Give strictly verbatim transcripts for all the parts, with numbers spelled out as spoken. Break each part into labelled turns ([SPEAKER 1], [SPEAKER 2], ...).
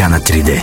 [SPEAKER 1] на три Д.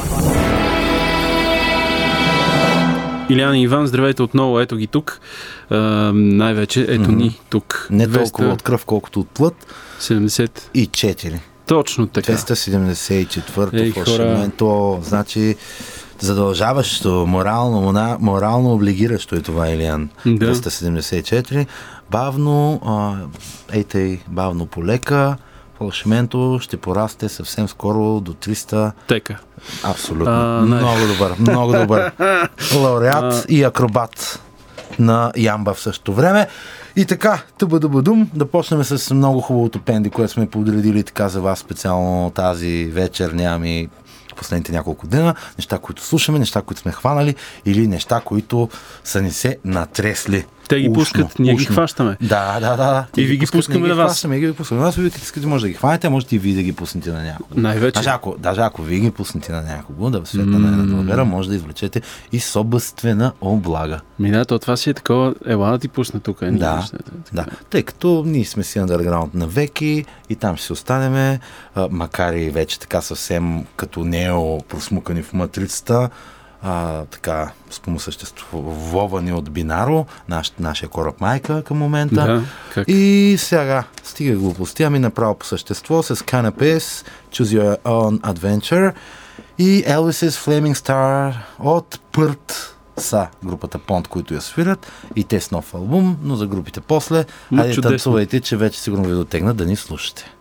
[SPEAKER 2] Илян и Иван, здравейте отново, ето ги тук. А, най-вече ето mm-hmm. ни тук.
[SPEAKER 3] Не толкова от кръв, колкото от плът.
[SPEAKER 2] седемдесет
[SPEAKER 3] и четири.
[SPEAKER 2] Точно така.
[SPEAKER 3] двеста седемдесет и четвърто фалшименто, значи задължаващо, морално, морално облигиращо е това, Илиан. Да. двеста седемдесет и четири. Бавно, а, ей бавно полека, фалшименто ще порасте съвсем скоро до триста.
[SPEAKER 2] Тека.
[SPEAKER 3] Абсолютно. А, много добър, много добър. Лауреат а... и акробат на ямба в същото време. И така, тъба-дъба-дум, да почнем с много хубавото пенди, което сме подредили така за вас специално тази вечер, нямам и последните няколко дена, неща, които слушаме, неща, които сме хванали или неща, които са ни се натресли.
[SPEAKER 2] Те ги ушно, пускат, ние ушно. Ги хващаме.
[SPEAKER 3] Да, да, да.
[SPEAKER 2] И ви ги
[SPEAKER 3] пускат,
[SPEAKER 2] пускаме на вас.
[SPEAKER 3] Хващаме, ги пускаме на вас, вие като искате може да ги хванете, можете и вие да ги пуснете на някого.
[SPEAKER 2] Най-вече.
[SPEAKER 3] Даже ако, даже ако вие ги пуснете на някого, да светна mm. на далавера, може да извлечете и собствена облага.
[SPEAKER 2] Мина, то това си е такова, ела да ти пусна тук. Е,
[SPEAKER 3] да, да. Тъй като ние сме си underground на веки и там ще се останеме, макар и вече така съвсем като нео просмукани в матрицата, А, така, спомосъществувани от Бинаро, наш, нашия кораб майка към момента.
[SPEAKER 2] Да, как?
[SPEAKER 3] И сега, стига глупости, ами направо по същество с Canapés, Choose Your Own Adventure и Elvis's Flaming Star от Пърт са групата Понт, които я свирят и те с нов албум, но за групите после. Хайде танцувайте, че вече сигурно ви дотегнат да ни слушате.